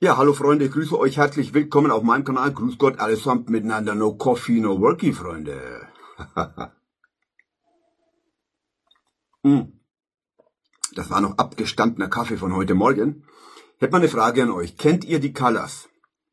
Ja, hallo Freunde, ich grüße euch herzlich willkommen auf meinem Kanal. Grüß Gott, allesamt miteinander. No coffee, no worky, Freunde. Das war noch abgestandener Kaffee von heute Morgen. Ich hätte mal eine Frage an euch. Kennt ihr die Callas?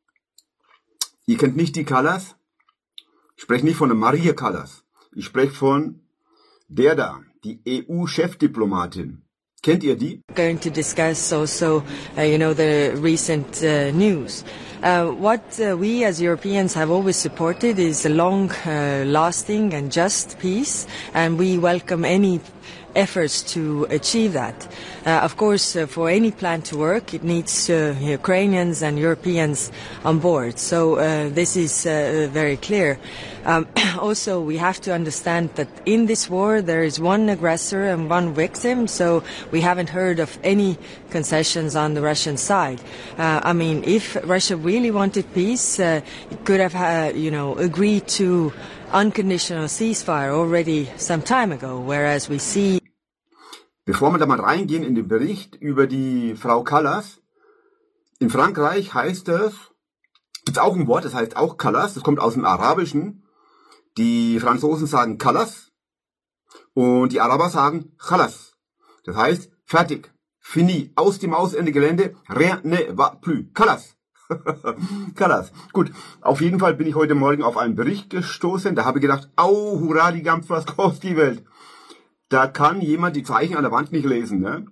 Ihr kennt nicht die Callas? Ich spreche nicht von der Maria Callas. Ich spreche von der da, die EU-Chefdiplomatin. Kennt ihr die? Going to discuss also, the recent news. What we as Europeans have always supported is a long-lasting and just peace, and we welcome any efforts to achieve that. Of course, for any plan to work, it needs Ukrainians and Europeans on board. So this is very clear. Also, we have to understand that in this war there is one aggressor and one victim, so we haven't heard of any concessions on the Russian side. If Russia really wanted peace, it could have, agreed to unconditional ceasefire already some time ago, whereas we see. Bevor wir da mal reingehen in den Bericht über die Frau Callas, in Frankreich heißt es, gibt's auch ein Wort, das heißt auch Callas, das kommt aus dem Arabischen. Die Franzosen sagen Callas und die Araber sagen Chalas. Das heißt, fertig, fini, aus dem Ausende Gelände, rien ne va plus, Callas. Callas. Gut, auf jeden Fall bin ich heute Morgen auf einen Bericht gestoßen, da habe ich gedacht, au, hurra, die ganz was kostet die Welt. Da kann jemand die Zeichen an der Wand nicht lesen. Ne?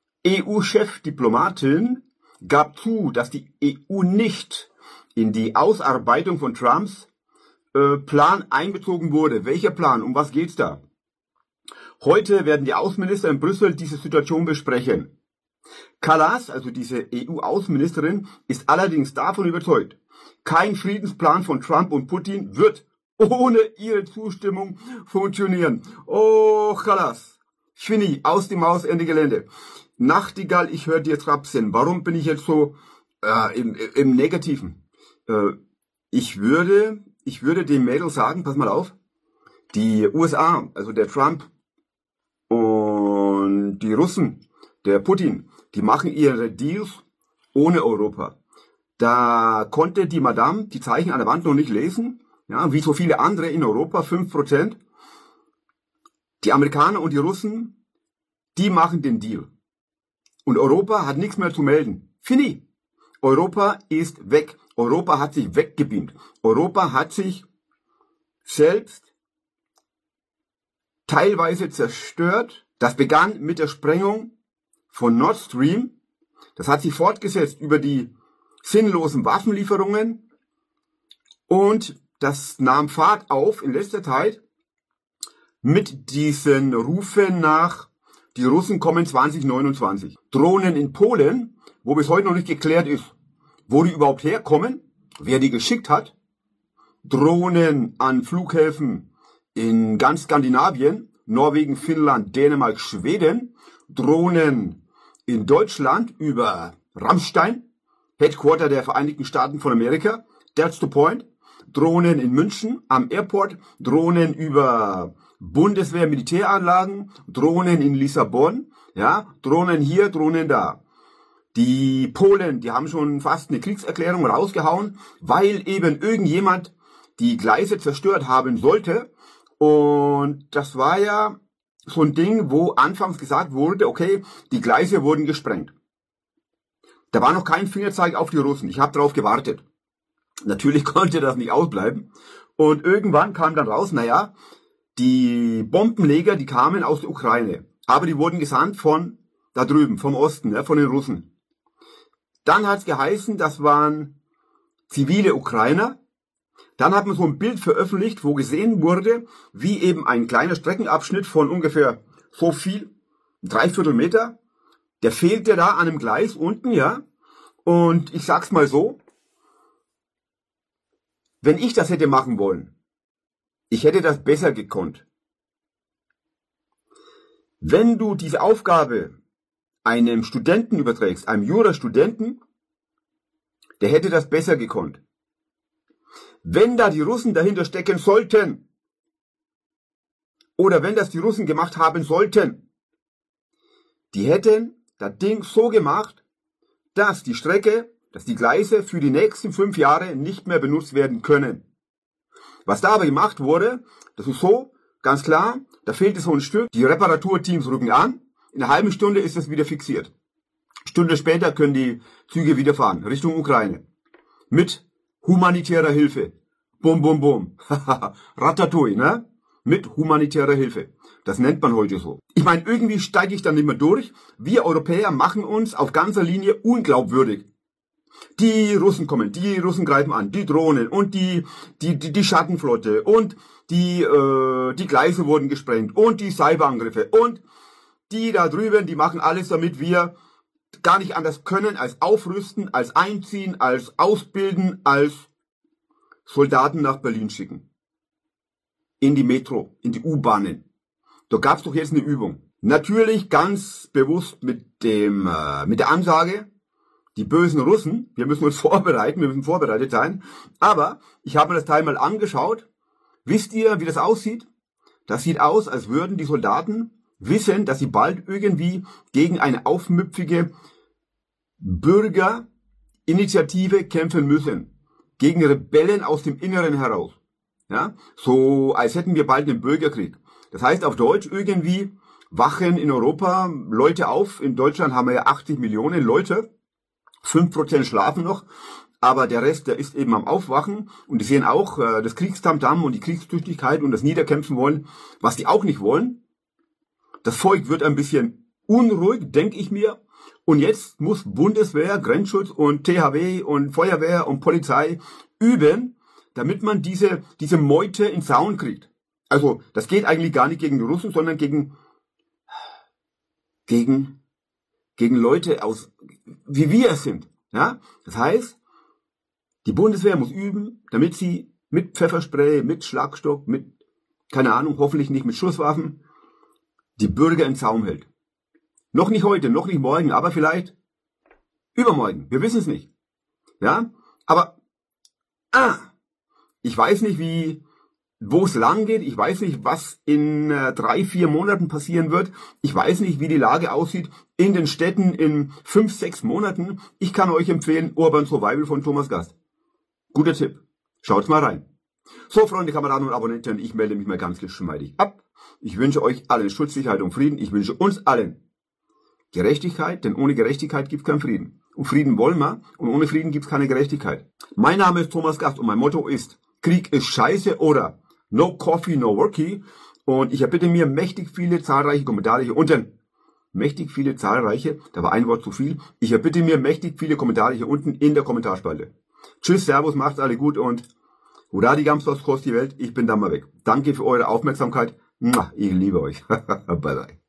EU-Chefdiplomatin gab zu, dass die EU nicht in die Ausarbeitung von Trumps Plan einbezogen wurde. Welcher Plan? Um was geht's da? Heute werden die Außenminister in Brüssel diese Situation besprechen. Callas, also diese EU-Außenministerin, ist allerdings davon überzeugt, kein Friedensplan von Trump und Putin wird ohne ihre Zustimmung funktionieren. Oh, Callas, fini, aus dem Haus, Ende Gelände. Nachtigall, ich höre dir trapsen. Warum bin ich jetzt so im Negativen? Ich würde dem Mädel sagen, pass mal auf, die USA, also der Trump und die Russen, der Putin, die machen ihre Deals ohne Europa. Da konnte die Madame die Zeichen an der Wand noch nicht lesen, ja, wie so viele andere in Europa, 5%. Die Amerikaner und die Russen, die machen den Deal. Und Europa hat nichts mehr zu melden. Fini. Europa ist weg. Europa hat sich weggebeamt. Europa hat sich selbst teilweise zerstört. Das begann mit der Sprengung von Nord Stream. Das hat sich fortgesetzt über die sinnlosen Waffenlieferungen. Und das nahm Fahrt auf in letzter Zeit mit diesen Rufen nach, die Russen kommen 2029. Drohnen in Polen, wo bis heute noch nicht geklärt ist, wo die überhaupt herkommen, wer die geschickt hat. Drohnen an Flughäfen in ganz Skandinavien, Norwegen, Finnland, Dänemark, Schweden. Drohnen in Deutschland über Rammstein, Headquarter der Vereinigten Staaten von Amerika. That's the point. Drohnen in München am Airport, Drohnen über Bundeswehr-Militäranlagen, Drohnen in Lissabon, ja, Drohnen hier, Drohnen da. Die Polen, die haben schon fast eine Kriegserklärung rausgehauen, weil eben irgendjemand die Gleise zerstört haben sollte. Und das war ja so ein Ding, wo anfangs gesagt wurde, okay, die Gleise wurden gesprengt. Da war noch kein Fingerzeig auf die Russen. Ich habe darauf gewartet. Natürlich konnte das nicht ausbleiben. Und irgendwann kam dann raus, naja, die Bombenleger, die kamen aus der Ukraine. Aber die wurden gesandt von da drüben, vom Osten, ja, von den Russen. Dann hat es geheißen, das waren zivile Ukrainer. Dann hat man so ein Bild veröffentlicht, wo gesehen wurde, wie eben ein kleiner Streckenabschnitt von ungefähr so viel, 3/4 Meter, der fehlte da an einem Gleis unten, ja. Und ich sag's mal so, wenn ich das hätte machen wollen, ich hätte das besser gekonnt. Wenn du diese Aufgabe einem Studenten überträgst, einem Jurastudenten, der hätte das besser gekonnt. Wenn da die Russen dahinter stecken sollten, oder wenn das die Russen gemacht haben sollten, die hätten das Ding so gemacht, dass die Strecke dass die Gleise für die nächsten 5 Jahre nicht mehr benutzt werden können. Was da aber gemacht wurde, das ist so, ganz klar, da fehlt es so ein Stück, die Reparaturteams rücken an, in einer halben Stunde ist es wieder fixiert. Stunde später können die Züge wieder fahren, Richtung Ukraine. Mit humanitärer Hilfe. Bum, bum, bum. Ratatouille, ne? Mit humanitärer Hilfe. Das nennt man heute so. Ich meine, irgendwie steige ich dann nicht mehr durch. Wir Europäer machen uns auf ganzer Linie unglaubwürdig. Die Russen kommen, die Russen greifen an, die Drohnen und die Schattenflotte und die Gleise wurden gesprengt und die Cyberangriffe und die da drüben, die machen alles, damit wir gar nicht anders können als aufrüsten, als einziehen, als ausbilden, als Soldaten nach Berlin schicken. In die Metro, in die U-Bahnen. Da gab's doch jetzt eine Übung. Natürlich ganz bewusst mit der Ansage, die bösen Russen, wir müssen uns vorbereiten, wir müssen vorbereitet sein. Aber ich habe mir das Teil mal angeschaut. Wisst ihr, wie das aussieht? Das sieht aus, als würden die Soldaten wissen, dass sie bald irgendwie gegen eine aufmüpfige Bürgerinitiative kämpfen müssen. Gegen Rebellen aus dem Inneren heraus. Ja? So, als hätten wir bald einen Bürgerkrieg. Das heißt auf Deutsch irgendwie wachen in Europa Leute auf. In Deutschland haben wir ja 80 Millionen Leute. 5% schlafen noch. Aber der Rest, der ist eben am Aufwachen. Und die sehen auch das Kriegstamtam und die Kriegstüchtigkeit und das Niederkämpfen wollen, was die auch nicht wollen. Das Volk wird ein bisschen unruhig, denke ich mir. Und jetzt muss Bundeswehr, Grenzschutz und THW und Feuerwehr und Polizei üben, damit man diese Meute in Zaun kriegt. Also das geht eigentlich gar nicht gegen die Russen, sondern gegen Leute aus, wie wir es sind. Ja? Das heißt, die Bundeswehr muss üben, damit sie mit Pfefferspray, mit Schlagstock, mit, keine Ahnung, hoffentlich nicht mit Schusswaffen, die Bürger in Zaum hält. Noch nicht heute, noch nicht morgen, aber vielleicht übermorgen. Wir wissen es nicht. Ja, aber ich weiß nicht, wo es lang geht. Ich weiß nicht, was in 3-4 Monaten passieren wird. Ich weiß nicht, wie die Lage aussieht in den Städten in 5-6 Monaten. Ich kann euch empfehlen, Urban Survival von Thomas Gast. Guter Tipp. Schaut mal rein. So, Freunde, Kameraden und Abonnenten, ich melde mich mal ganz geschmeidig ab. Ich wünsche euch allen Schutz, Sicherheit und Frieden. Ich wünsche uns allen Gerechtigkeit, denn ohne Gerechtigkeit gibt es keinen Frieden. Und Frieden wollen wir, und ohne Frieden gibt es keine Gerechtigkeit. Mein Name ist Thomas Gast und mein Motto ist, Krieg ist scheiße oder No Coffee, No Worky. Und ich erbitte mir mächtig viele zahlreiche Kommentare hier unten. Mächtig viele zahlreiche, da war ein Wort zu viel. Ich erbitte mir mächtig viele Kommentare hier unten in der Kommentarspalte. Tschüss, Servus, macht's alle gut und hurra die Gamstos, kost die Welt. Ich bin dann mal weg. Danke für eure Aufmerksamkeit. Ich liebe euch. Bye bye.